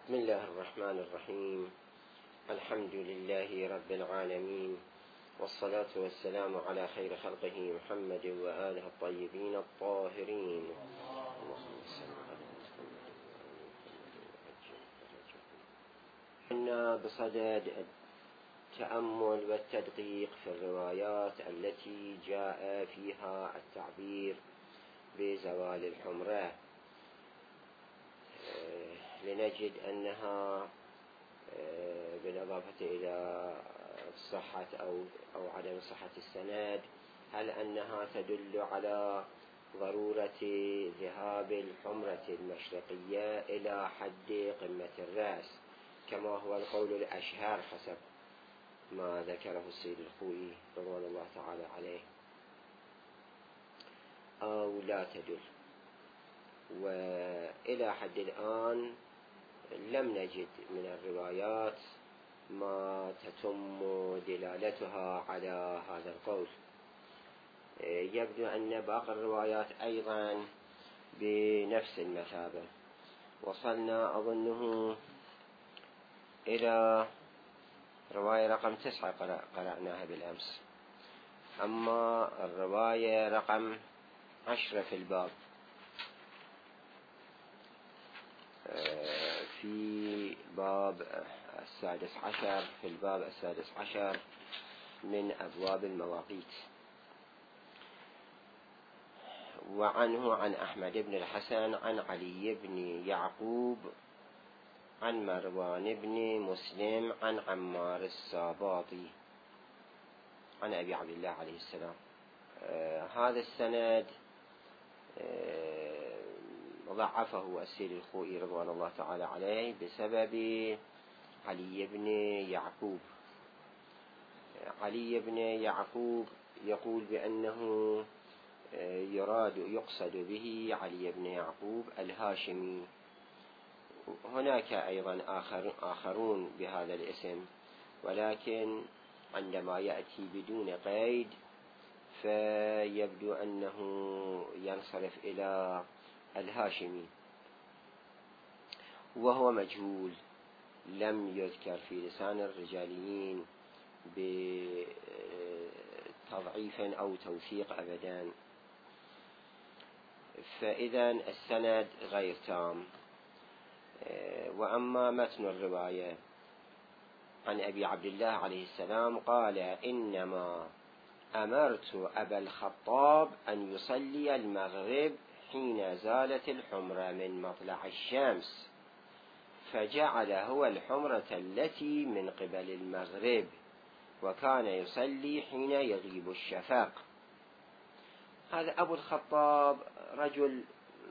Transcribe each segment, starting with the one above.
بسم الله الرحمن الرحيم. الحمد لله رب العالمين، والصلاة والسلام على خير خلقه محمد وآله الطيبين الطاهرين. اللهم صل على محمد كنا بصدد التأمل والتدقيق في الروايات التي جاء فيها التعبير بزوال الحمرة، لنجد أنها بالإضافة إلى صحة أو عدم صحة السند، هل أنها تدل على ضرورة ذهاب الحمرة المشرقية إلى حد قمة الرأس كما هو القول الأشهر حسب ما ذكره السيد الخوئي رضوان الله تعالى عليه، أو لا تدل. وإلى حد الآن لم نجد من الروايات ما تتم دلالتها على هذا القول. يبدو أن باقي الروايات أيضا بنفس المثابة. وصلنا أظنه إلى رواية رقم 9 قرأناها بالأمس، أما الرواية رقم 10 في الباب، في باب 16 في الباب 16 من أبواب المواقيت. وعنه عن أحمد بن الحسن عن علي بن يعقوب عن مروان بن مسلم عن عمار الساباطي عن أبي عبد الله عليه السلام. هذا السند ضعفه السيد الخوئي رضوان الله تعالى عليه بسبب علي بن يعقوب. علي بن يعقوب يقول بأنه يقصد به علي بن يعقوب الهاشمي. هناك أيضا آخرون بهذا الاسم، ولكن عندما يأتي بدون قيد فيبدو أنه ينصرف إلى الهاشمي، وهو مجهول لم يذكر في لسان الرجاليين بتضعيف أو توثيق أبدا، فإذا السند غير تام. وأما متن الرواية عن أبي عبد الله عليه السلام قال: إنما أمرت أبا الخطاب أن يصلي المغرب حين زالت الحمرة من مطلع الشمس، فجعل هو الحمرة التي من قبل المغرب، وكان يصلي حين يغيب الشفق. هذا أبو الخطاب رجل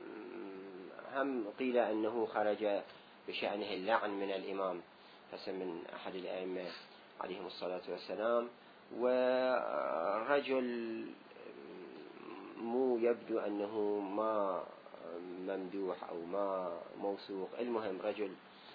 هم قيل أنه خرج بشأنه اللعن من الإمام حسن من أحد الأئمة عليهم الصلاة والسلام، ورجل مو يبدو أنه ما ممدوح أو ما موثوق، المهم رجل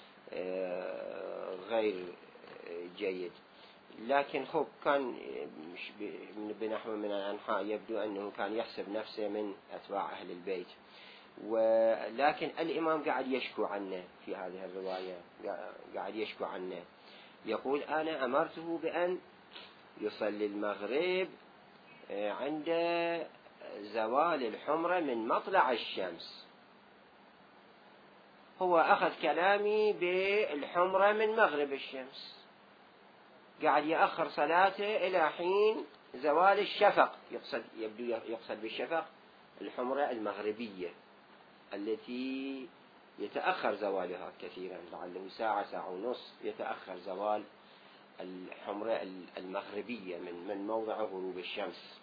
غير جيد. لكن خب كان بنحو من الأنحاء يبدو أنه كان يحسب نفسه من أتباع أهل البيت، ولكن الإمام قاعد يشكو عنه في هذه الرواية، قاعد يشكو عنه، يقول: أنا أمرته بأن يصلي المغرب عند زوال الحمرة من مطلع الشمس. هو أخذ كلامي بالحمرة من مغرب الشمس، قاعد يأخر صلاته إلى حين زوال الشفق. يقصد بالشفق الحمرة المغربية التي يتأخر زوالها كثيرا، لعله ساعة ساعة ونصف يتأخر زوال الحمرة المغربية من موضع غروب الشمس،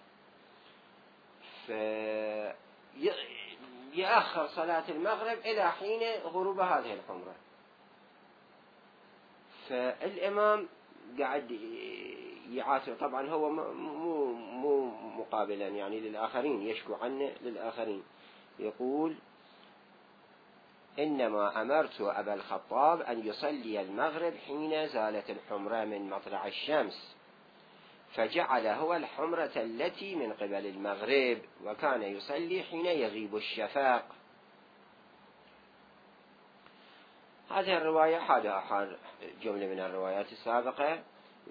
فيأخر صلاة المغرب إلى حين غروب هذه الحمرة. فالإمام قاعد يعاتب، طبعا هو مو مقابلا يعني للآخرين، يشكو عنه للآخرين، يقول: إنما أمرت أبا الخطاب أن يصلي المغرب حين زالت الحمرة من مطلع الشمس، فجعل هو الحمرة التي من قبل المغرب، وكان يصلي حين يغيب الشفق. هذه الرواية حال جملة من الروايات السابقة،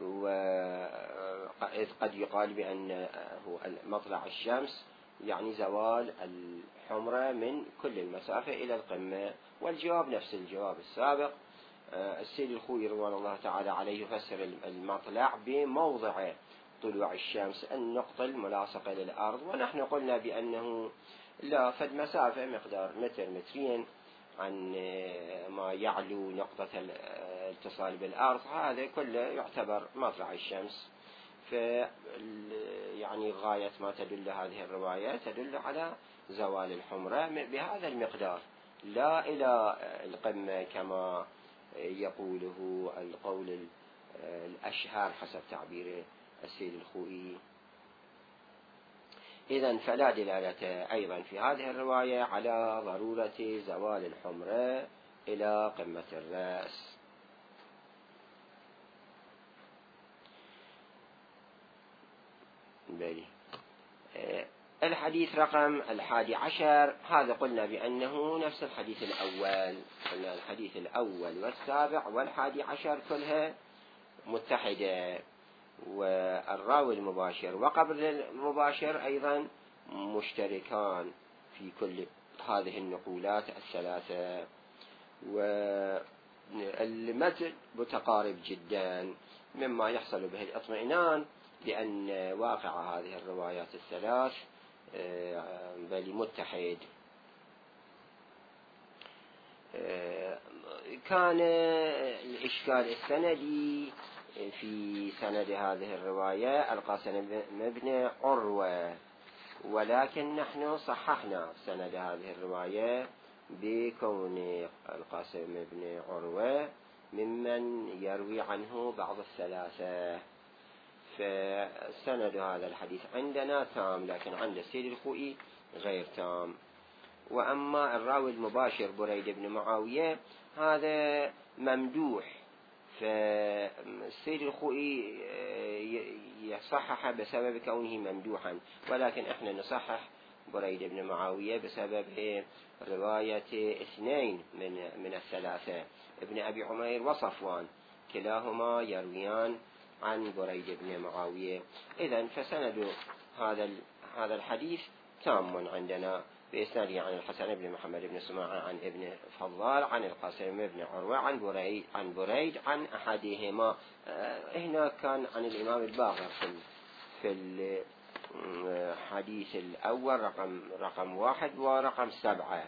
وإذ قد يقال بأن هو مطلع الشمس يعني زوال الحمرة من كل المسافة إلى القمة، والجواب نفس الجواب السابق. السيد الخوئي رضوان الله تعالى عليه يفسر المطلع بموضع طلوع الشمس، النقطة الملاصقة للأرض، ونحن قلنا بأنه لا فد مسافة مقدار متر مترين عن ما يعلو نقطة الاتصال بالأرض، هذا كله يعتبر مطلع الشمس. يعني غاية ما تدل هذه الرواية تدل على زوال الحمرة بهذا المقدار، لا إلى القمة كما يقوله القول الأشهر حسب تعبير السيد الخوئي. إذن فلا دلالة أيضا في هذه الرواية على ضرورة زوال الحمرة إلى قمة الرأس. الحديث رقم 11 هذا قلنا بأنه نفس الحديث الأول، قلنا الحديث الأول والسابع وال11 كلها متحدة، والراوي المباشر وقبل المباشر أيضا مشتركان في كل هذه النقولات الثلاثة، والمتن متقارب جدا، مما يحصل به الاطمئنان لأن واقع هذه الروايات الثلاث بل متحد. كان الإشكال السندي في سند هذه الرواية القاسم بن عروة، ولكن نحن صححنا سند هذه الرواية بكون القاسم بن عروة ممن يروي عنه بعض الثلاثة، فسند هذا الحديث عندنا تام، لكن عند السيد الخوئي غير تام. وأما الراوي المباشر بريد بن معاوية هذا ممدوح، فالسيد الخوئي يصحح بسبب كونه ممدوحا، ولكن احنا نصحح بريد بن معاوية بسبب رواية اثنين من الثلاثة، ابن أبي عمير وصفوان، كلاهما يرويان عن بريد بن معاوية. إذن فسند هذا الحديث تام عندنا بإسناده عن الحسن بن محمد بن سماعة عن ابن فضال عن القاسم بن عروة عن بريد عن أحدهما. هنا كان عن الإمام الباقر في الحديث الأول رقم 1 ورقم 7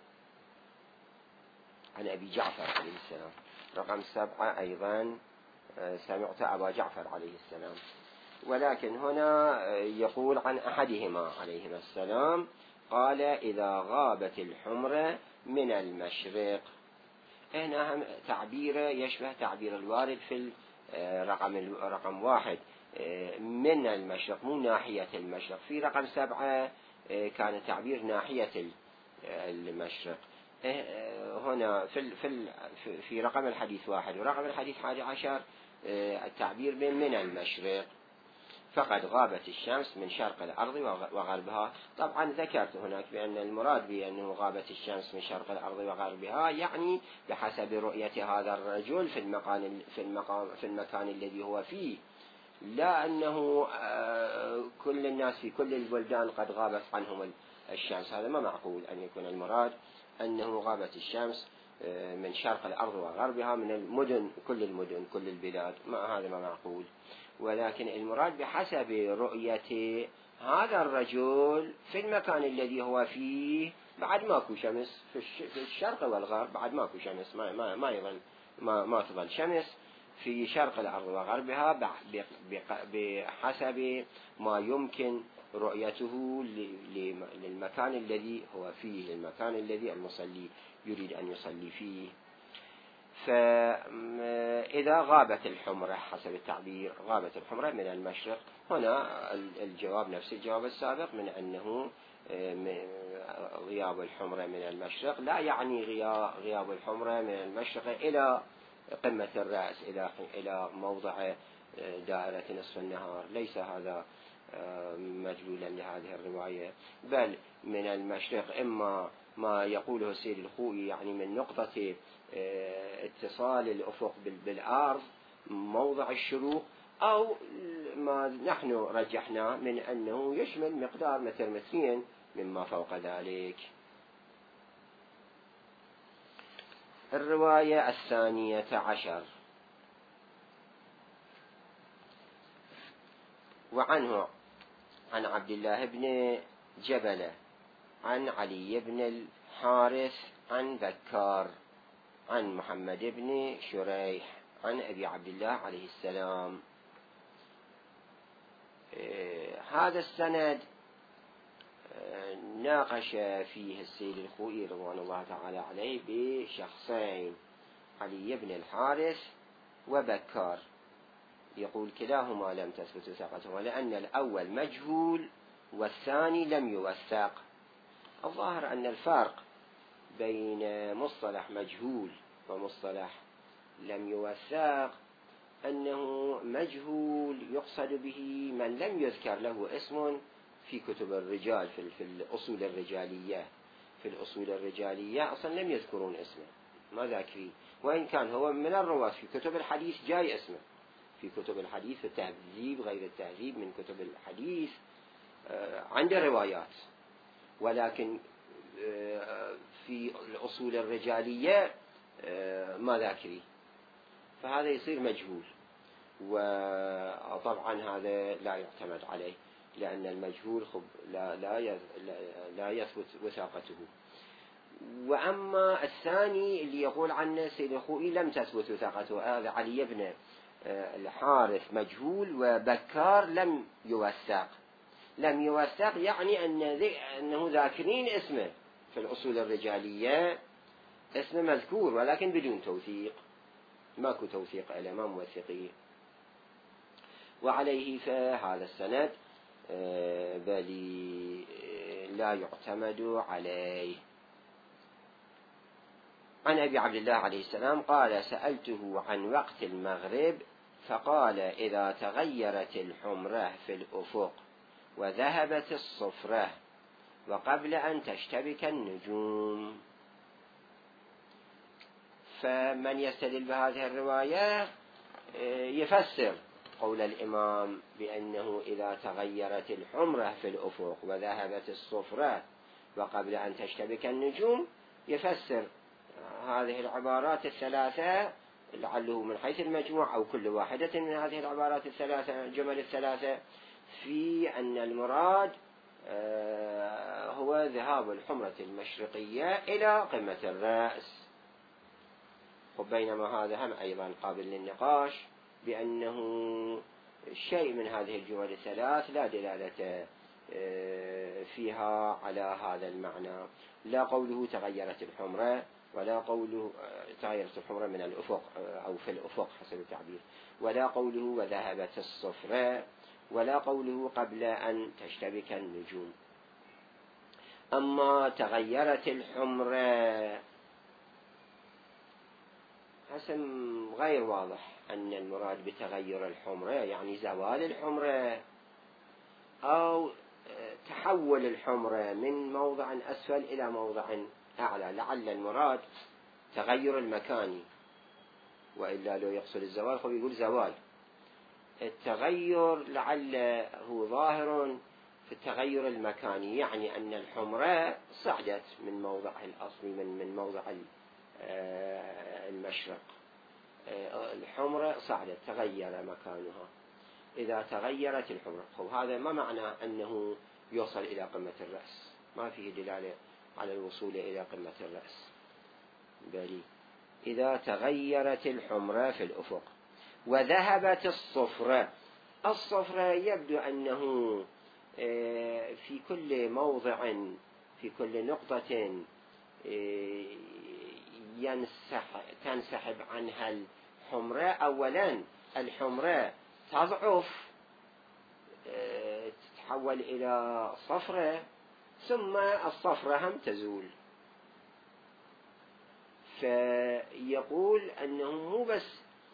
عن أبي جعفر عليه السلام، رقم 7 أيضا سمعت أبا جعفر عليه السلام، ولكن هنا يقول عن أحدهما عليهما السلام قال إذا غابت الحمرة من المشرق. هنا تعبير يشبه تعبير الوارد في رقم 1 من المشرق، مو ناحية المشرق. في رقم 7 كان تعبير ناحية المشرق. هنا في رقم الحديث 1 ورقم الحديث 11 التعبير من المشرق، فقد غابت الشمس من شرق الأرض وغربها. طبعا ذكرت هناك بأن المراد بأنه غابت الشمس من شرق الأرض وغربها يعني بحسب رؤية هذا الرجل في المكان الذي هو فيه، لا أنه كل الناس في كل البلدان قد غابت عنهم الشمس، هذا ما معقول أن يكون المراد أنه غابت الشمس من شرق الأرض وغربها من المدن كل البلاد، هذا ما معقول. ولكن المراد بحسب رؤية هذا الرجل في المكان الذي هو فيه بعد ماكو شمس، في الشرق والغرب بعد ماكو شمس، ما تظل شمس في شرق الأرض وغربها بحسب ما يمكن رؤيته للمكان الذي هو فيه، للمكان الذي المصلي يريد أن يصلي فيه. فإذا غابت الحمرة حسب التعبير غابت الحمرة من المشرق، هنا الجواب نفس الجواب السابق من أنه غياب الحمرة من المشرق لا يعني غياب الحمرة من المشرق إلى قمة الرأس إلى موضع دائرة نصف النهار، ليس هذا مدلولا لهذه الرواية، بل من المشرق إما ما يقوله السيد الخوئي، يعني من نقطة اتصال الأفق بالأرض موضع الشروق، أو ما نحن رجحنا من أنه يشمل مقدار متر مترين مما فوق ذلك. الرواية 12، وعنه عن عبد الله بن جبلة عن علي بن الحارث عن بكار عن محمد بن شريح عن أبي عبد الله عليه السلام. هذا السند ناقش فيه السيد الخوئي رضوان الله تعالى عليه بشخصين، علي بن الحارث وبكار، يقول كلاهما لم تثبت ثقتهما، لأن الأول مجهول والثاني لم يوثق. الظاهر أن الفرق بين مصطلح مجهول ومصطلح لم يوثق أنه مجهول يقصد به من لم يذكر له اسم في كتب الرجال، في الأصول الرجالية. في الأصول الرجالية أصلا لم يذكرون اسمه، ما ذاكرين، وإن كان هو من الرواة في كتب الحديث جاي اسمه في كتب الحديث، في التهذيب غير التهذيب من كتب الحديث عنده روايات، ولكن في الأصول الرجالية ما ذاكري، فهذا يصير مجهول. وطبعا هذا لا يعتمد عليه، لأن المجهول لا يثبت وثاقته. وأما الثاني اللي يقول عنه سيد الخوئي لم تثبت وثاقته، هذا علي بن الحارث مجهول، وبكار لم يوثق. لم يوثق يعني أنه ذاكرين اسمه في الأصول الرجالية، اسمه مذكور ولكن بدون توثيق، ماكو توثيق له، ما موثقيه. وعليه فهذا السند بل لا يعتمد عليه. عن أبي عبد الله عليه السلام قال: سألته عن وقت المغرب فقال: إذا تغيرت الحمرة في الأفق وذهبت الصفرة وقبل أن تشتبك النجوم. فمن يستدل بهذه الرواية يفسر قول الإمام بأنه إذا تغيرت الحمرة في الأفق وذهبت الصفرة وقبل أن تشتبك النجوم، يفسر هذه العبارات الثلاثة لعله من حيث المجموع أو كل واحدة من هذه العبارات الثلاثة الجمل الثلاثة في أن المراد هو ذهاب الحمرة المشرقية إلى قمة الرأس. وبينما هذا هم أيضا قابل للنقاش، بأنه شيء من هذه الجمل الثلاث لا دلالة فيها على هذا المعنى، لا قوله تغيرت الحمرة، ولا قوله تغيرت الحمرة من الأفق أو في الأفق حسب التعبير، ولا قوله وذهبت الصفرة، ولا قوله قبل أن تشتبك النجوم. أما تغيرت الحمرة حسن غير واضح أن المراد بتغير الحمرة يعني زوال الحمرة أو تحول الحمرة من موضع أسفل إلى موضع أعلى، لعل المراد تغير المكاني، وإلا لو يقصد الزوال هو يقول زوال. التغير لعل هو ظاهر في التغير المكاني، يعني أن الحمرة صعدت من موضعها الأصلي من موضع المشرق، الحمرة صعدت تغير مكانها. إذا تغيرت الحمرة، هذا ما معنى أنه يوصل إلى قمة الرأس، ما فيه دلالة على الوصول إلى قمة الرأس، بل إذا تغيرت الحمرة في الأفق وذهبت الصفرة. الصفرة يبدو أنه في كل موضع، في كل نقطة تنسحب عنها الحمرة. أولا الحمرة تضعف تتحول إلى صفرة، ثم الصفرة هم تزول. فيقول أنه مو بس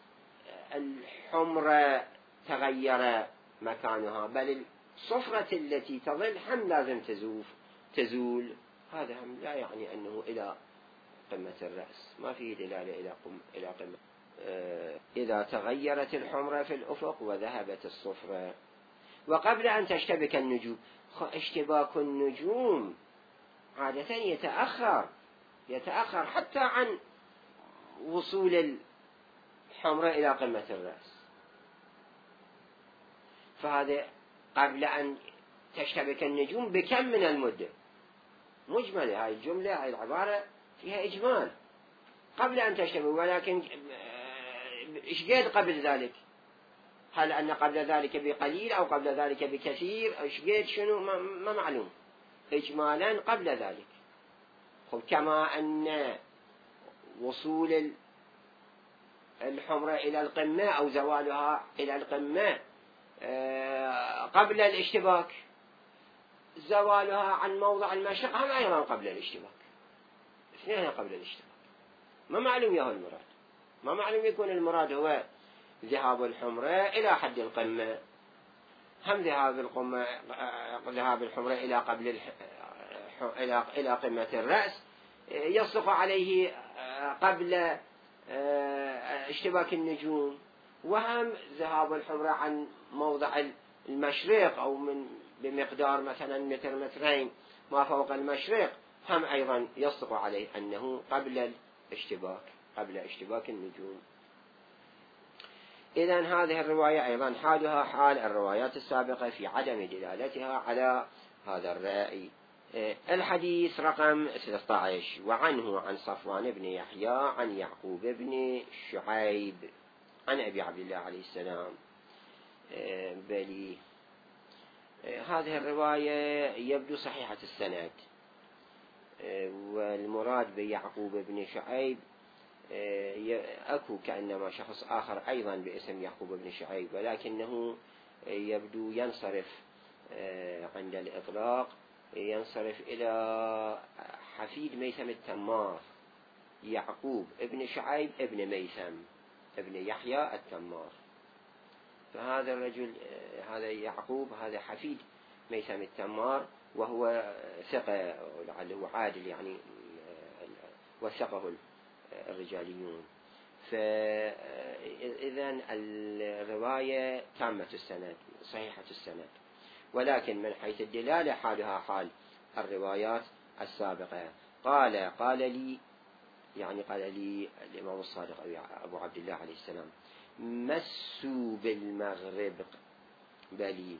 الحمرة تغير مكانها، بل الصفرة التي تظل هم لازم تزول. هذا هم لا يعني أنه إلى قمة الرأس، ما فيه دلالة إلى قمة. إذا تغيرت الحمرة في الأفق وذهبت الصفرة. وقبل أن تشتبك النجوم، اشتباك النجوم عادة يتأخر حتى عن وصول الحمرة إلى قمة الرأس. فهذا قبل أن تشتبك النجوم بكم من المدة مجملة. هاي الجملة، هاي العبارة فيها إجمال قبل أن تشتبك، ولكن إيش قد قبل ذلك؟ هل أن قبل ذلك بقليل أو قبل ذلك بكثير؟ إيش قد شنو؟ ما معلوم. إجمالا قبل ذلك. كما أن وصول الحمرة إلى القمة أو زوالها إلى القمة قبل الاشتباك، زوالها عن موضع المشرق هم أيضا قبل الاشتباك، اثنين قبل الاشتباك. ما معلوم يهو المراد، ما معلوم يكون المراد هو ذهاب الحمرة إلى حد القمة، هم ذهاب الحمرة إلى قبل إلى قمة الرأس يصدق عليه قبل اشتباك النجوم، وهم ذهاب الحمرة عن موضع المشرق أو بمقدار مثلا متر مترين ما فوق المشرق، هم أيضا يصدق عليه أنه قبل اشتباك النجوم. إذن هذه الرواية أيضا حالها حال الروايات السابقة في عدم دلالتها على هذا الرأي. الحديث رقم 13: وعنه عن صفوان بن يحيى عن يعقوب بن شعيب عن أبي عبد الله عليه السلام. بلي هذه الرواية يبدو صحيحة السند، والمراد بيعقوب بن شعيب أكو كأنما شخص آخر أيضا باسم يعقوب بن شعيب، ولكنه يبدو ينصرف عند الإطلاق، ينصرف إلى حفيد ميثم التمار، يعقوب ابن شعيب ابن ميثم ابن يحيى التمار. فهذا الرجل، هذا يعقوب، هذا حفيد ميثم التمار، وهو ثقة لعله عادل، يعني وثقه الرجاليون. فإذن الرواية تامة السند، صحيحة السند، ولكن من حيث الدلالة حالها حال الروايات السابقة. قال لي الإمام الصادق أبو عبد الله عليه السلام: مسوا بالمغرب بلي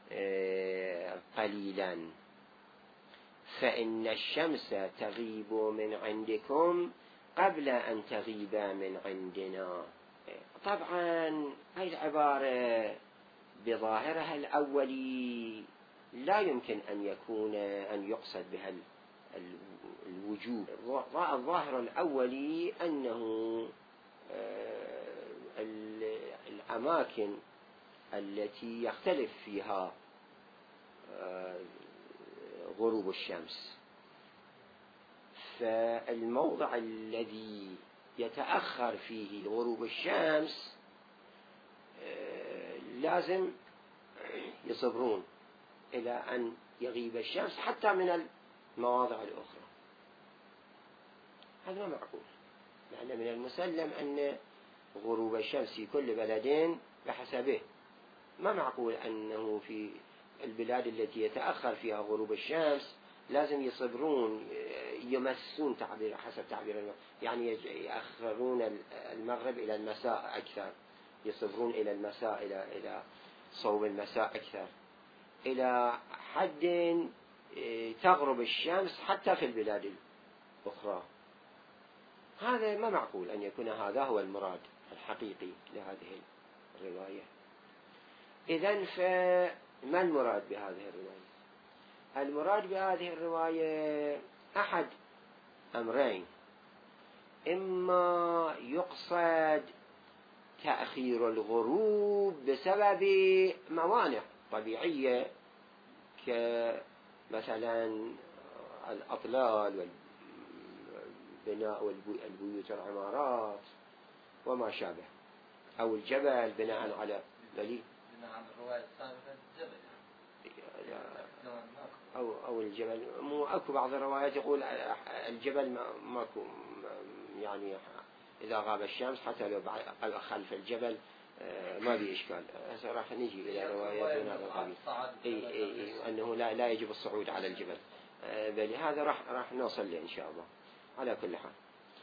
قليلا، فإن الشمس تغيب من عندكم قبل أن تغيب من عندنا. طبعا هذه العبارة بظاهرها الأولي لا يمكن أن يقصد بها الوجوب. الظاهر الأولي أنه الأماكن التي يختلف فيها غروب الشمس، فالموضع الذي يتأخر فيه غروب الشمس لازم يصبرون إلى أن يغيب الشمس حتى من المواضع الأخرى. هذا ما معقول، لأن من المسلم أن غروب الشمس في كل بلدين بحسبه. ما معقول أنه في البلاد التي يتأخر فيها غروب الشمس لازم يصبرون، يمسون تعبير حسب تعبير، يعني يأخرون المغرب إلى المساء أكثر، يصبرون إلى المساء، إلى صوب المساء أكثر، إلى حد تغرب الشمس حتى في البلاد الأخرى. هذا ما معقول أن يكون هذا هو المراد الحقيقي لهذه الرواية. إذن فما المراد بهذه الرواية؟ المراد بهذه الرواية أحد أمرين: إما يقصد تأخير الغروب بسبب موانع طبيعية كمثلا الأطلال والبناء والبيوت والعمارات وما شابه، أو الجبل بناء على دليل. بناء على الرواية السابقة الجبل أو الجبل. مو أكو بعض الروايات يقول الجبل ماكو، يعني إذا غاب الشمس حتى لو خلف الجبل ما بي إشكال. هسه راح نجي إلى روايات من هذا القبيل، أنه لا يجب الصعود على الجبل، بل هذا راح نوصل له إن شاء الله. على كل حال،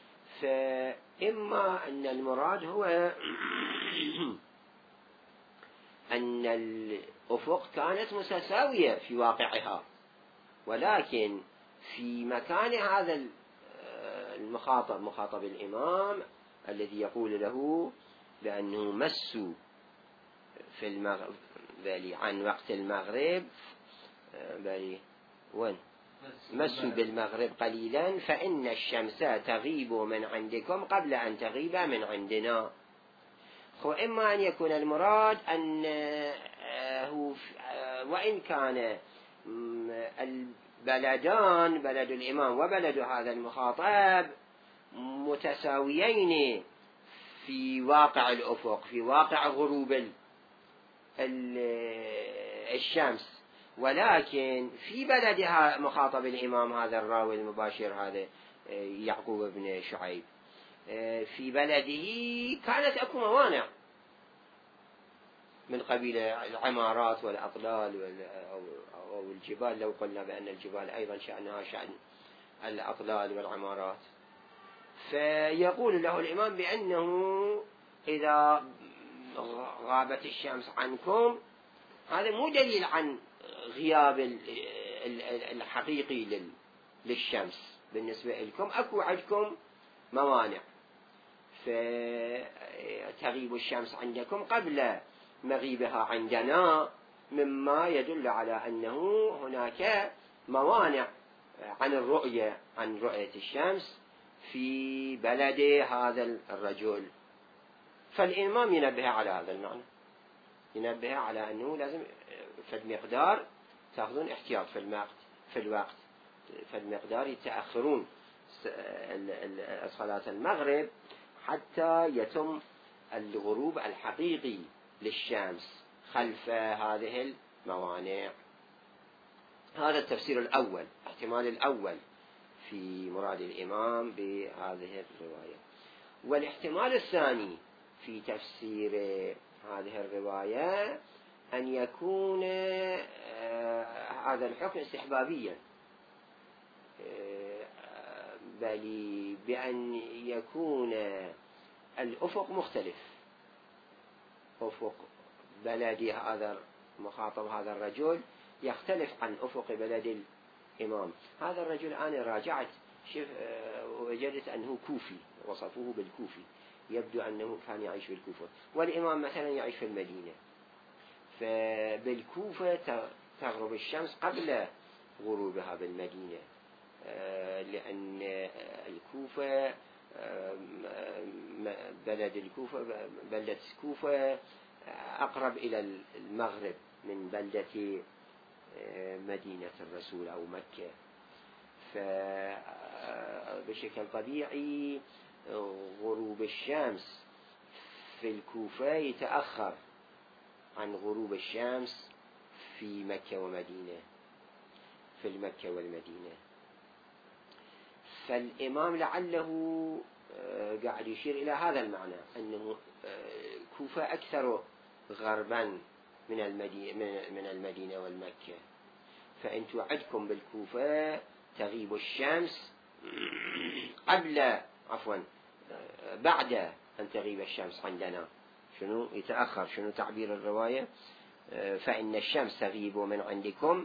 فإما أن المراد هو أن الأفق كانت متساوية في واقعها، ولكن في مكان هذا مخاطب الإمام الذي يقول له بأنه مسوا في المغرب عن وقت المغرب، مسوا بالمغرب قليلا فإن الشمس تغيب من عندكم قبل أن تغيب من عندنا. وإما أن يكون المراد أنه وإن كان البلدان، بلد الإمام وبلد هذا المخاطب، متساويين في واقع الأفق، في واقع غروب الشمس، ولكن في بلدها مخاطب الإمام هذا الراوي المباشر هذا يعقوب بن شعيب، في بلده كانت أكو موانع من قبيل العمارات والأطلال أو الجبال، لو قلنا بأن الجبال أيضا شأنها شأن الأطلال والعمارات. فيقول له الإمام بأنه إذا غابت الشمس عنكم هذا مو دليل عن غياب الحقيقي للشمس، بالنسبة لكم أكو عندكم موانع، فتغيب الشمس عندكم قبل مغيبها عندنا، مما يدل على أنه هناك موانع عن رؤية الشمس في بلد هذا الرجل. فالإمام ينبه على هذا المعنى، ينبه على أنه لازم فد مقدار تأخذون احتياط في الوقت، فد مقدار يتأخرون صلاة المغرب حتى يتم الغروب الحقيقي للشمس خلف هذه الموانع. هذا التفسير الأول، احتمال الأول في مراد الإمام بهذه الرواية. والاحتمال الثاني في تفسير هذه الرواية أن يكون هذا الحكم استحبابيا، بل بأن يكون الأفق مختلف، أفق بلد هذا مخاطب هذا الرجل يختلف عن أفق بلد الإمام. هذا الرجل أنا راجعت وجدت أنه كوفي، وصفوه بالكوفي، يبدو أنه كان يعيش بالكوفة، والإمام مثلا يعيش في المدينة. فبالكوفة تغرب الشمس قبل غروبها بالمدينة، لأن الكوفة بلدة الكوفة أقرب إلى المغرب من بلدة مدينة الرسول أو مكة. فبشكل طبيعي غروب الشمس في الكوفة يتأخر عن غروب الشمس في مكة ومدينة، في المكة والمدينة. فالإمام لعله قاعد يشير إلى هذا المعنى، أنه الكوفة أكثر غربا من المدينة والمكة، فأنتوا عندكم بالكوفة تغيب الشمس بعد أن تغيب الشمس عندنا. شنو يتأخر؟ شنو تعبير الرواية؟ فإن الشمس تغيب من عندكم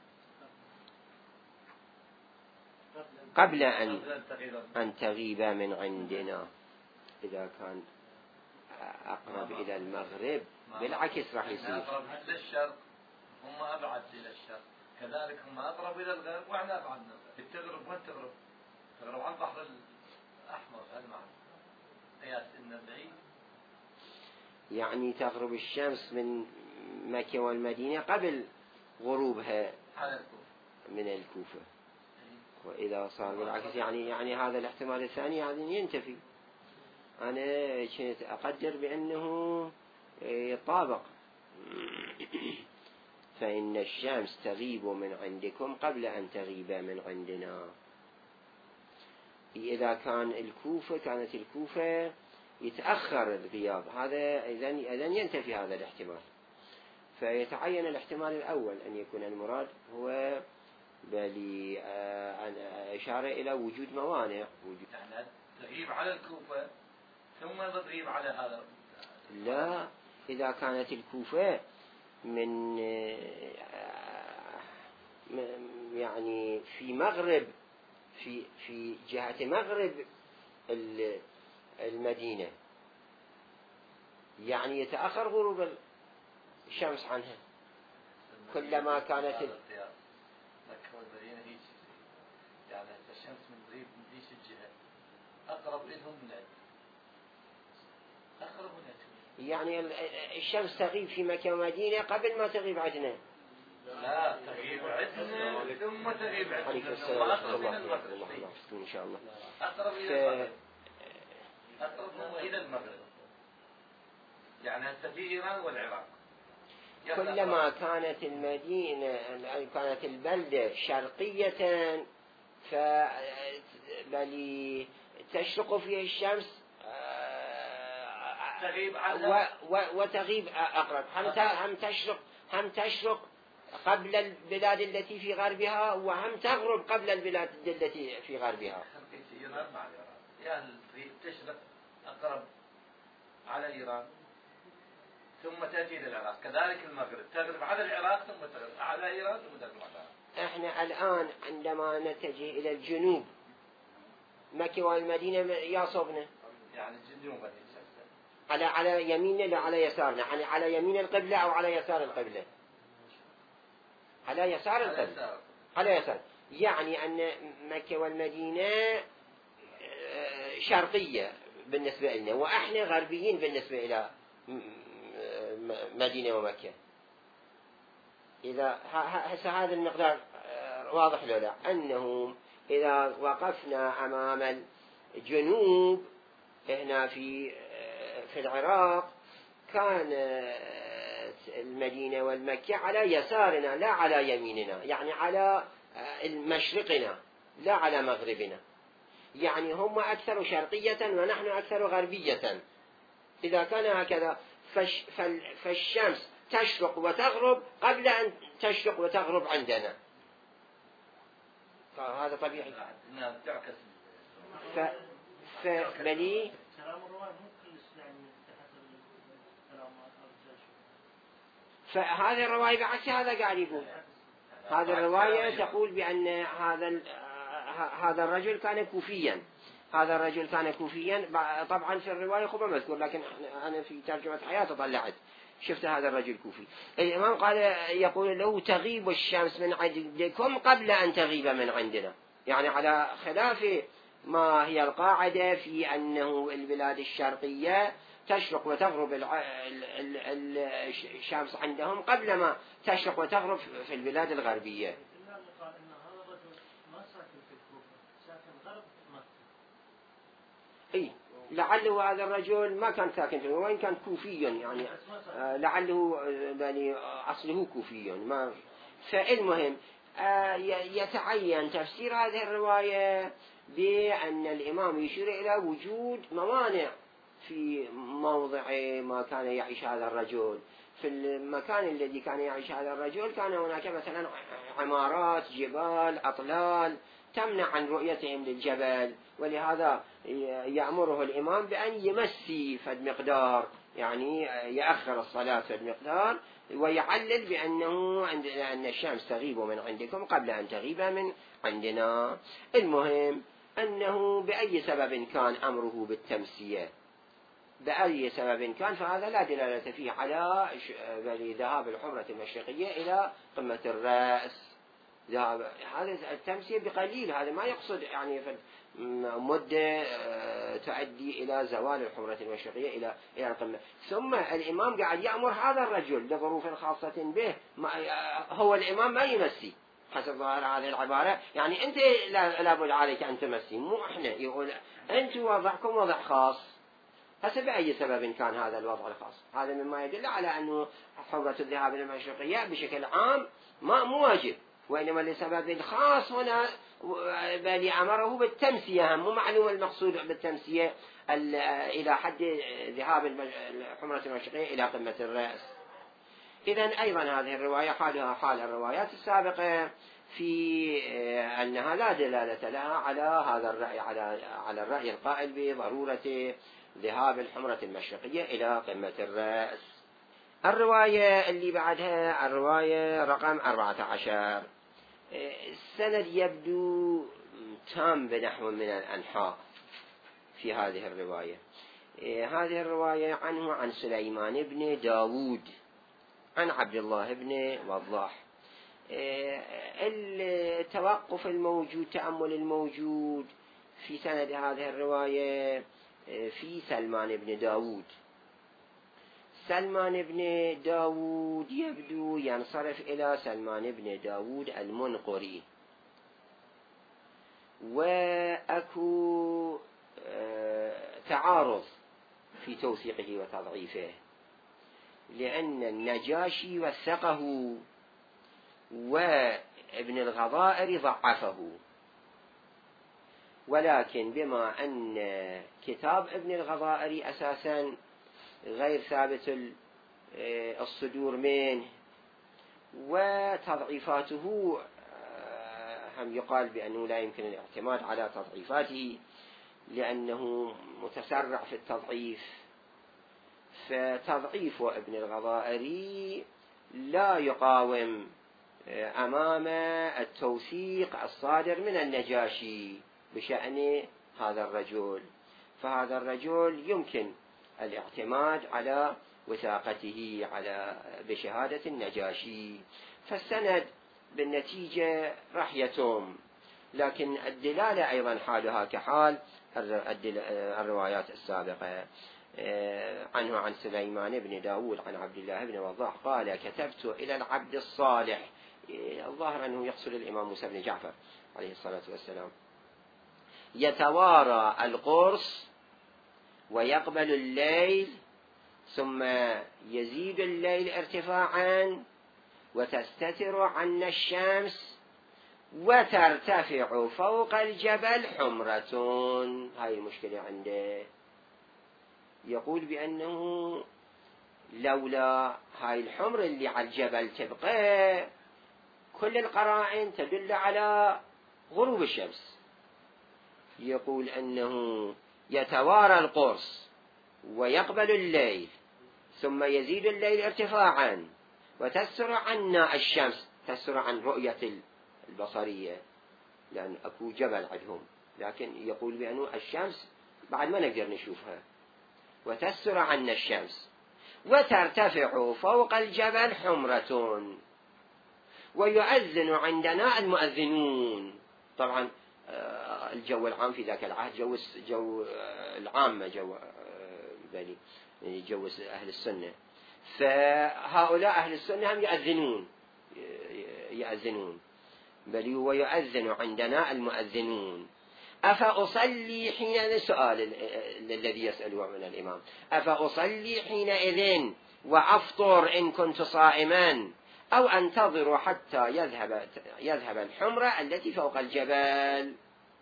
قبل أن تغيب من عندنا. إذا كان أقرب إلى المغرب بالعكس راح يصير أقرب للشرق، هم أبعد إلى الشرق، كذلك هم أقرب إلى الغرب وإحنا أبعد من الغرب. تغرب وين تغرب؟ تغرب على البحر الأحمر. هذا معنى قياس إن بعيد، يعني تغرب الشمس من مكة والمدينة قبل غروبها من الكوفة. وإذا صار بالعكس يعني هذا الاحتمال الثاني يعني ينتفي. أنا كنت أقدر بأنه يطابق. فإن الشمس تغيب من عندكم قبل أن تغيب من عندنا. إذا كانت الكوفة يتأخر الغياب، هذا إذن ينتفي هذا الاحتمال، فيتعين الاحتمال الأول أن يكون المراد هو إشارة إلى وجود موانع. يعني تغيب على الكوفة ثم تغيب على هذا. لا، إذا كانت الكوفة من يعني في مغرب، في جهة مغرب المدينة، يعني يتأخر غروب الشمس عنها. كلما كانت مكة والمدينة هي يعني الشمس من غريب من ذيك الجهة أقرب لهم من أقرب من يعني الشمس تغيب في مكة ومدينة قبل ما تغيب عندنا. لا، تغيب عندنا ثم تغيب عندنا. أقرب من المغرب إن شاء الله. أقرب إلى المغرب. أقرب إلى المغرب. يعني هسه في إيران والعراق. كلما كانت المدينة كانت البلدة شرقية بل تشرق فيها الشمس وتغيب أقرب. هم تشرق قبل البلاد التي في غربها، وهم تغرب قبل البلاد التي في غربها. إيران مع العراق يعني تشرق أقرب على إيران ثم تأتي إلى العراق، كذلك المغرب تغرب على العراق ثم تغرب على إيران ثم تغرب على العراق. احنا الآن عندما نتجه إلى الجنوب، مكة والمدينة يصوبنا يعني الجنوب على يميننا لا على يسارنا، يعني على يمين القبلة أو على يسار القبلة؟ على يسار القبلة، على يسار. يعني أن مكة والمدينة شرقية بالنسبة لنا، وإحنا غربيين بالنسبة إلى مدينة ومكة. إذا هذا المقدار واضح له لا، أنه إذا وقفنا أمام الجنوب هنا في العراق، كان المدينة والمكة على يسارنا لا على يميننا، يعني على مشرقنا لا على مغربنا، يعني هم أكثر شرقية ونحن أكثر غربية. إذا كان هكذا فالشمس تشرق وتغرب قبل أن تشرق وتغرب عندنا، فهذا طبيعي. فبلي فهذه الرواية بعكس هذا قاعد يقول. هذه الرواية تقول بأن هذا الرجل كان كوفيا. هذا الرجل كان كوفيا، طبعا في الرواية خبر مذكور، لكن أنا في ترجمة حياته طلعت شفت هذا الرجل كوفي. الإمام قال يقول له تغيب الشمس من عندكم قبل أن تغيب من عندنا، يعني على خلاف ما هي القاعدة في أنه البلاد الشرقية تشرق وتغرب الشمس عندهم قبل ما تشرق وتغرب في البلاد الغربية. إيه، لعله هذا الرجل ما كان ساكن فيه، وإن كان كوفي يعني لعله يعني أصله كوفي ما. فالمهم يتعين تفسير هذه الرواية بأن الإمام يشير إلى وجود موانع في موضع ما كان يعيش هذا الرجل. في المكان الذي كان يعيش هذا الرجل كان هناك مثلا عمارات، جبال، أطلال تمنع عن رؤيتهم للجبل، ولهذا يأمره الإمام بأن يمسي فد مقدار، يعني يأخر الصلاة فد مقدار، ويعلل بأنه أن الشمس تغيب من عندكم قبل أن تغيب من عندنا. المهم أنه بأي سبب كان أمره بالتمسية، بأي سبب كان، فهذا لا دلالة فيه على ذهاب الحمرة المشرقية إلى قمة الرأس. هذا التمسية بقليل، هذا ما يقصد يعني مدة تؤدي إلى زوال الحمرة المشرقية إلى القمة. ثم الإمام قاعد يأمر هذا الرجل لظروف خاصة به، هو الإمام ما يمسي حسب ظاهر هذه العبارة، يعني أنت لابد عليك أن تمسي، مو إحنا. يقول أنت وضعكم وضع خاص، هسه بأي سبب كان هذا الوضع الخاص؟ هذا مما يدل على أنه حرمة الذهاب إلى المشرقية بشكل عام مو واجب، وإنما لسبب خاص هنا، بل أمره بالتمسية. مو معلوم المقصود بالتمسية إلى حد ذهاب حمرة المشرقية إلى قمة الرأس. إذن أيضا هذه الرواية حالها حال الروايات السابقة في أنها لا دلالة لها على هذا الرأي، على الرأي القائل بضرورة ذهاب الحمرة المشرقية إلى قمة الرأس. الرواية اللي بعدها الرواية رقم 14. السند يبدو تام بنحو من الأنحاء في هذه الرواية. هذه الرواية عنه عن سليمان بن داود عن عبد الله بن وضاح. التوقف الموجود، تأمل الموجود في سند هذه الرواية في سلمان بن داود. سلمان بن داود يبدو ينصرف إلى سلمان بن داود المنقري، وأكو تعارض في توثيقه وتضعيفه، لأن النجاشي وثقه وابن الغضائر ضعفه، ولكن بما أن كتاب ابن الغضائر أساسا غير ثابت الصدور منه، وتضعيفاته هم يقال بأنه لا يمكن الاعتماد على تضعيفاته لأنه متسرع في التضعيف، فتضعيف ابن الغضائري لا يقاوم أمام التوثيق الصادر من النجاشي بشأن هذا الرجل. فهذا الرجل يمكن الاعتماد على وثاقته بشهادة النجاشي، فالسند بالنتيجة راح يتم، لكن الدلالة أيضا حالها كحال الروايات السابقة. عنه عن سليمان بن داود عن عبد الله بن وضاح قال: كتبت إلى العبد الصالح، الظاهر أنه يقصد الإمام موسى بن جعفر عليه الصلاة والسلام، يتوارى القرص ويقبل الليل، ثم يزيد الليل ارتفاعا وتستتر عنا الشمس وترتفع فوق الجبل حمرة. هاي المشكلة عنده، يقول بأنه لولا هاي الحمر اللي على الجبل تبقى، كل القرائن تدل على غروب الشمس. يقول أنه يتوارى القرص ويقبل الليل، ثم يزيد الليل ارتفاعا وتسر عنا الشمس، تسر عن رؤية البصرية لأن أكو جبل عندهم، لكن يقول بأنه الشمس بعد ما نقدر نشوفها، وتسر عنا الشمس وترتفع فوق الجبل حمرة، ويؤذن عندنا المؤذنون. طبعا الجو العام في ذاك العهد جو العامة، جو أهل السنة، فهؤلاء أهل السنة هم يؤذنون بل هو يؤذن عندنا المؤذنون. أفأصلي حين، السؤال الذي يسأله من الإمام: أفأصلي حينئذ وأفطر إن كنت صائما، أو أنتظر حتى يذهب الحمرة التي فوق الجبل؟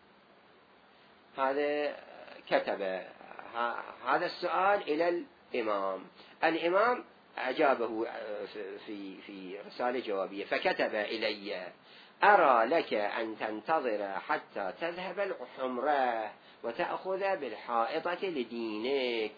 هذا كتب هذا السؤال إلى الإمام. الإمام أجابه في رسالة جوابية، فكتب إلي: أرى لك أن تنتظر حتى تذهب الحمرة وتأخذ بالحائطة لدينك.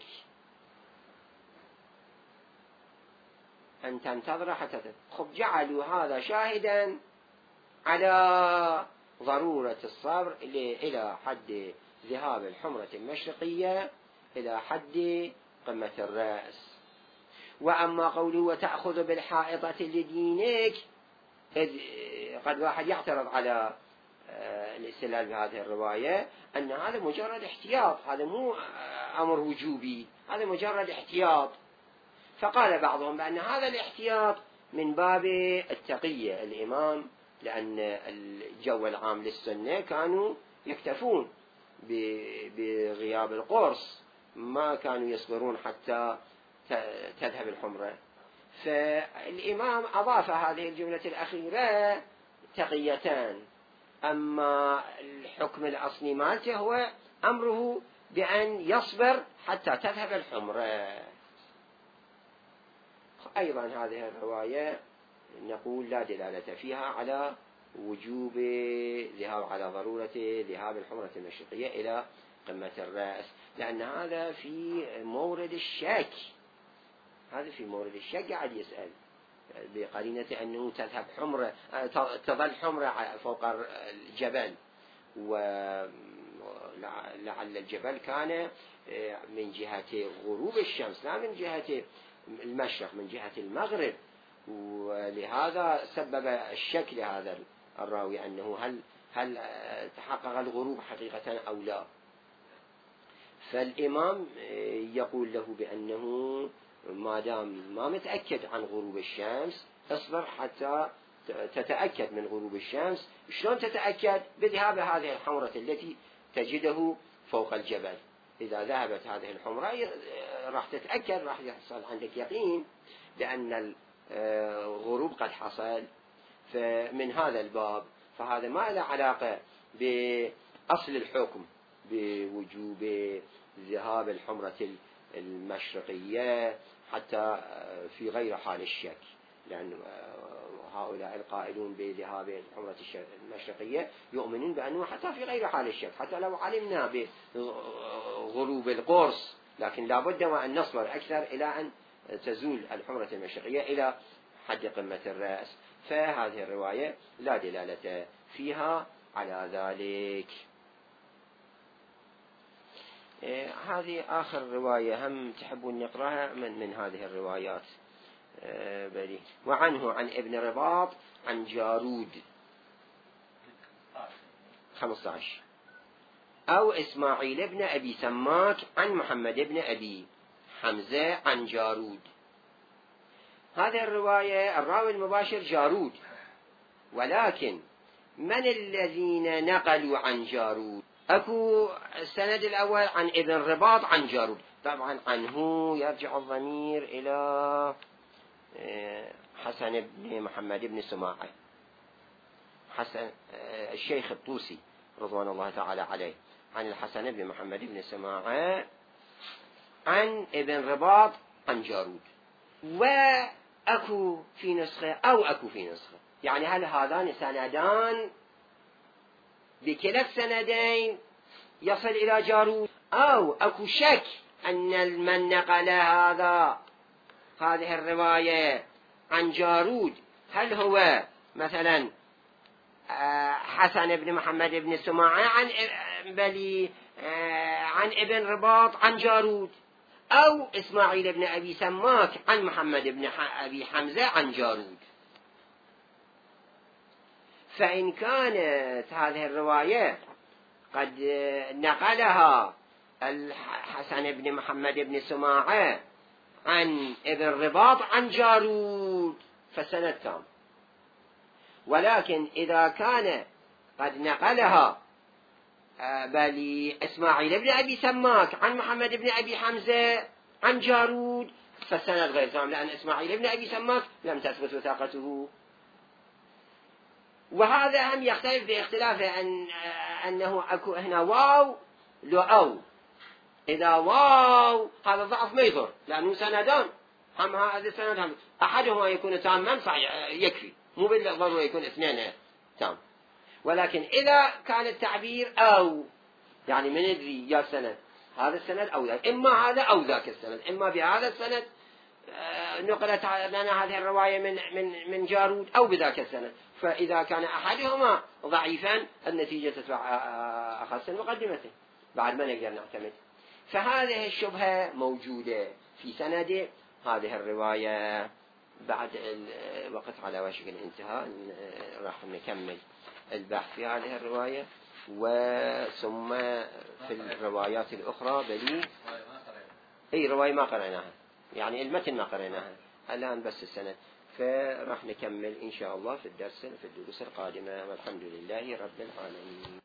أن تنتظر حتى جعلوا هذا شاهدا على ضرورة الصبر إلى حد ذهاب الحمرة المشرقية إلى حد قمة الرأس. وأما قوله وتأخذ بالحائطة لدينك، قد واحد يعترض على الاستدلال بهذه الرواية أن هذا مجرد احتياط، هذا مو أمر وجوبي، هذا مجرد احتياط. فقال بعضهم بأن هذا الاحتياط من باب التقية الإمام، لأن الجو العام للسنة كانوا يكتفون بغياب القرص ما كانوا يصبرون حتى تذهب الحمرة، فالإمام أضاف هذه الجملة الأخيرة تقيتان. أما الحكم الأصلي مالته هو أمره بأن يصبر حتى تذهب الحمرة. أيضا هذه الرواية نقول لا دلالة فيها على وجوب ذهاب، على ضرورة ذهاب الحمرة المشرقية إلى قمة الرأس، لأن هذا في مورد الشك. هذا في مورد الشك قاعد يسأل بقرينة أنه تذهب حمرة، تظل حمرة فوق الجبل، ولعل الجبل كان من جهة غروب الشمس لا من جهة المشرق، من جهة المغرب، ولهذا سبب الشك لهذا الراوي أنه هل تحقق الغروب حقيقة أو لا. فالإمام يقول له بأنه ما دام ما متأكد عن غروب الشمس اصبر حتى تتأكد من غروب الشمس. شلون تتأكد؟ بذهاب هذه الحمرة التي تجده فوق الجبل. إذا ذهبت هذه الحمرة راح تتأكد، راح يحصل عندك يقين بأن الغروب قد حصل. فمن هذا الباب فهذا ما له علاقة بأصل الحكم بوجوب ذهاب الحمرة المشرقية حتى في غير حال الشك، لأن هؤلاء القائلون بذهاب الحمرة المشرقية يؤمنون بأنه حتى في غير حال الشك، حتى لو علمنا بغروب القرص، لكن لابد وأن نصبر أكثر إلى أن تزول الحمرة المشرقية إلى حد قمة الرأس. فهذه الرواية لا دلالة فيها على ذلك. هذه آخر رواية هم تحبون نقرأها من هذه الروايات بلي. وعنه عن ابن رباط عن جارود 15 أو إسماعيل بن أبي سماك عن محمد بن أبي حمزة عن جارود. هذه الرواية الراوي المباشر جارود، ولكن من الذين نقلوا عن جارود؟ أكو السند الأول عن ابن رباط عن جارود، طبعا عنه يرجع الضمير إلى حسن بن محمد بن سماعة، حسن الشيخ الطوسي رضوان الله تعالى عليه، عن الحسن بن محمد بن سماعة عن ابن رباط عن جارود. وأكو في نسخة أو أكو في نسخة، يعني هل هذان سندان بكلا السندين يصل إلى جارود، أو أكو شك أن من نقل هذه الرواية عن جارود هل هو مثلا حسن بن محمد بن سماعة عن ابن رباط عن جارود، أو إسماعيل بن أبي سماك عن محمد بن أبي حمزة عن جارود. فإن كانت هذه الرواية قد نقلها الحسن بن محمد بن سماعة عن ابن رباط عن جارود فسند تام. ولكن إذا كان قد نقلها إسماعيل بن أبي سماك عن محمد بن أبي حمزة عن جارود فالسند غير تام، لأن إسماعيل بن أبي سماك لم تثبت وثاقته. وهذا هم يختلف باختلاف أنه أكو هنا واو لو أو. إذا واو هذا ضعف ما يضر، لأنه سندان، هم هذا السند هم أحدهما يكون تاما صحيح يكفي، مو بالضرورة يكون اثنين تام. ولكن إذا كان التعبير أو، يعني من يدري يا سند هذا السند أو ذاك، إما هذا أو ذاك السند، إما بهذا السند نقلت لنا هذه الرواية من جارود أو بذاك السند. فإذا كان أحدهما ضعيفا النتيجة تتبع أخص المقدمة، بعد ما نقدر نعتمد. فهذه الشبهة موجودة في سند هذه الرواية. بعد الوقت على وشك الانتهاء راح نكمل البحث في هذه الرواية، وثم في الروايات الأخرى بلي أي رواية ما قرأناها، يعني المتن ما قرأناها الآن بس السند. فراح نكمل إن شاء الله في الدروس القادمة، والحمد لله رب العالمين.